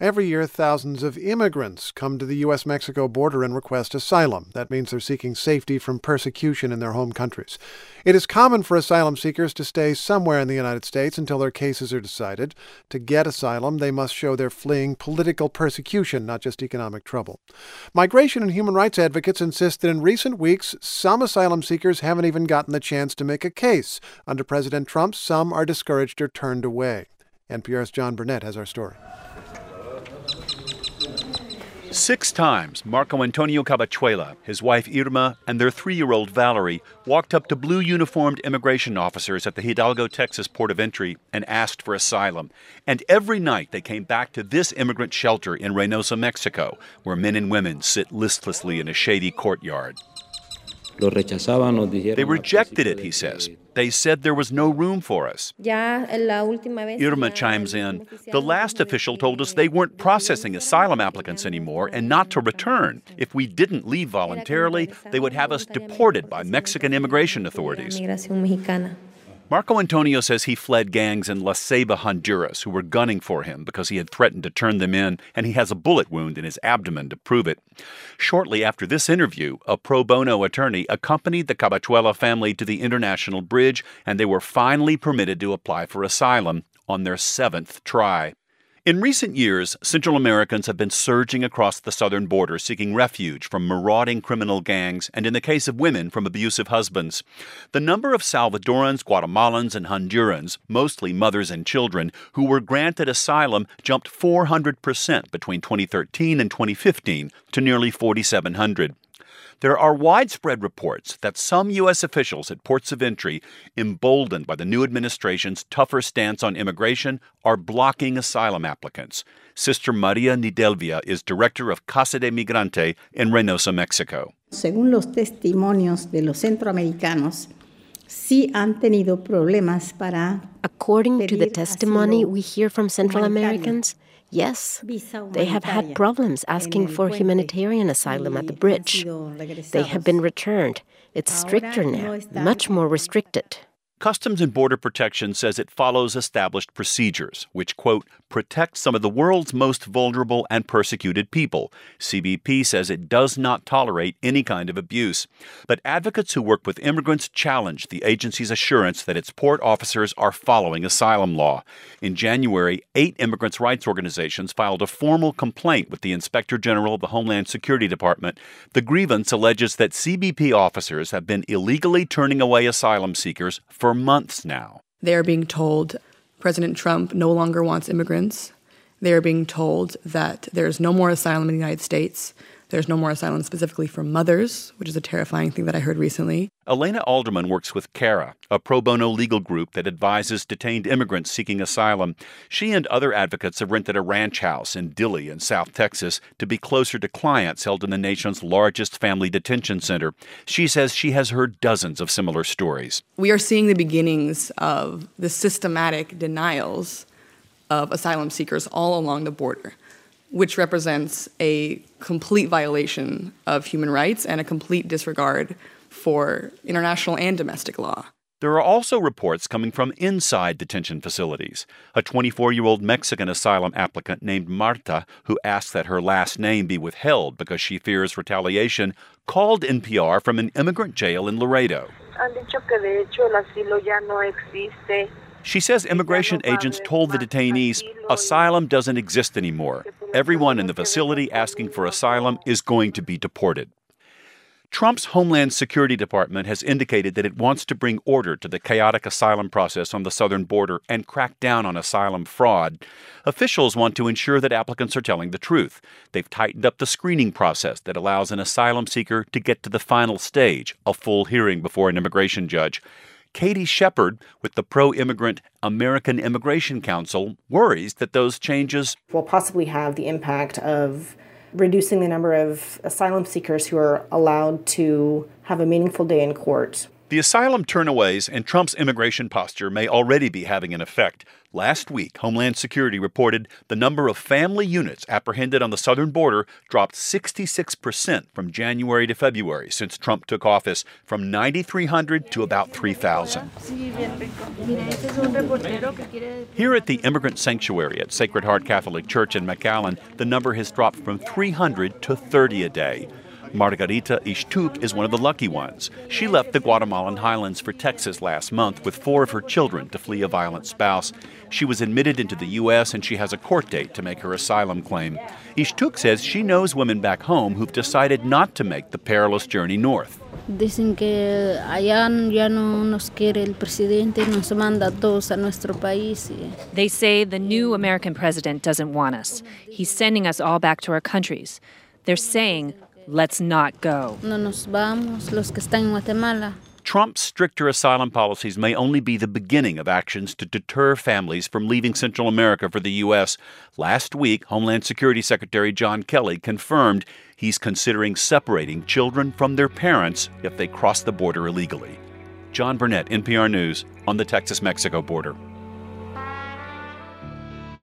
Every year, thousands of immigrants come to the U.S.-Mexico border and request asylum. That means they're seeking safety from persecution in their home countries. It is common for asylum seekers to stay somewhere in the United States until their cases are decided. To get asylum, they must show they're fleeing political persecution, not just economic trouble. Migration and human rights advocates insist that in recent weeks, some asylum seekers haven't even gotten the chance to make a case. Under President Trump, some are discouraged or turned away. NPR's John Burnett has our story. 6 times, Marco Antonio Cabachuela, his wife Irma, and their 3-year-old Valerie walked up to blue-uniformed immigration officers at the Hidalgo, Texas port of entry and asked for asylum. And every night they came back to this immigrant shelter in Reynosa, Mexico, where men and women sit listlessly in a shady courtyard. They rejected it, he says. They said there was no room for us. Irma chimes in. The last official told us they weren't processing asylum applicants anymore and not to return. If we didn't leave voluntarily, they would have us deported by Mexican immigration authorities. Marco Antonio says he fled gangs in La Ceiba, Honduras, who were gunning for him because he had threatened to turn them in, and he has a bullet wound in his abdomen to prove it. Shortly after this interview, a pro bono attorney accompanied the Cabachuela family to the International Bridge, and they were finally permitted to apply for asylum on their 7th try. In recent years, Central Americans have been surging across the southern border seeking refuge from marauding criminal gangs and, in the case of women, from abusive husbands. The number of Salvadorans, Guatemalans, and Hondurans, mostly mothers and children, who were granted asylum jumped 400% between 2013 and 2015 to nearly 4,700. There are widespread reports that some U.S. officials at ports of entry, emboldened by the new administration's tougher stance on immigration, are blocking asylum applicants. Sister Maria Nidelvia is director of Casa de Migrante in Reynosa, Mexico. Según los testimonios de los centroamericanos, sí han tenido problemas para. According to the testimony we hear from Central Americans, yes, they have had problems asking for humanitarian asylum at the bridge. They have been returned. It's stricter now, much more restricted. Customs and Border Protection says it follows established procedures, which, quote, protect some of the world's most vulnerable and persecuted people. CBP says it does not tolerate any kind of abuse. But advocates who work with immigrants challenge the agency's assurance that its port officers are following asylum law. In January, 8 immigrants' rights organizations filed a formal complaint with the Inspector General of the Homeland Security Department. The grievance alleges that CBP officers have been illegally turning away asylum seekers for months now. They are being told President Trump no longer wants immigrants. They are being told that there's no more asylum in the United States. There's no more asylum specifically for mothers, which is a terrifying thing that I heard recently. Elena Alderman works with CARA, a pro bono legal group that advises detained immigrants seeking asylum. She and other advocates have rented a ranch house in Dilley in South Texas to be closer to clients held in the nation's largest family detention center. She says she has heard dozens of similar stories. We are seeing the beginnings of the systematic denials of asylum seekers all along the border, which represents a complete violation of human rights and a complete disregard for international and domestic law. There are also reports coming from inside detention facilities. A 24-year-old Mexican asylum applicant named Marta, who asked that her last name be withheld because she fears retaliation, called NPR from an immigrant jail in Laredo. She says immigration agents told the detainees, asylum doesn't exist anymore. Everyone in the facility asking for asylum is going to be deported. Trump's Homeland Security Department has indicated that it wants to bring order to the chaotic asylum process on the southern border and crack down on asylum fraud. Officials want to ensure that applicants are telling the truth. They've tightened up the screening process that allows an asylum seeker to get to the final stage, a full hearing before an immigration judge. Katie Shepard, with the pro-immigrant American Immigration Council, worries that those changes will possibly have the impact of reducing the number of asylum seekers who are allowed to have a meaningful day in court. The asylum turnaways and Trump's immigration posture may already be having an effect. Last week, Homeland Security reported the number of family units apprehended on the southern border dropped 66% from January to February since Trump took office, from 9,300 to about 3,000. Here at the Immigrant Sanctuary at Sacred Heart Catholic Church in McAllen, the number has dropped from 300 to 30 a day. Margarita Ixtuc is one of the lucky ones. She left the Guatemalan highlands for Texas last month with 4 of her children to flee a violent spouse. She was admitted into the U.S. and she has a court date to make her asylum claim. Ixtuc says she knows women back home who've decided not to make the perilous journey north. Dicen que allá ya no nos quiere el presidente, nos manda todos a nuestro país. They say the new American president doesn't want us. He's sending us all back to our countries. They're saying, let's not go. No nos vamos, los que están en Guatemala. Trump's stricter asylum policies may only be the beginning of actions to deter families from leaving Central America for the U.S. Last week, Homeland Security Secretary John Kelly confirmed he's considering separating children from their parents if they cross the border illegally. John Burnett, NPR News, on the Texas-Mexico border.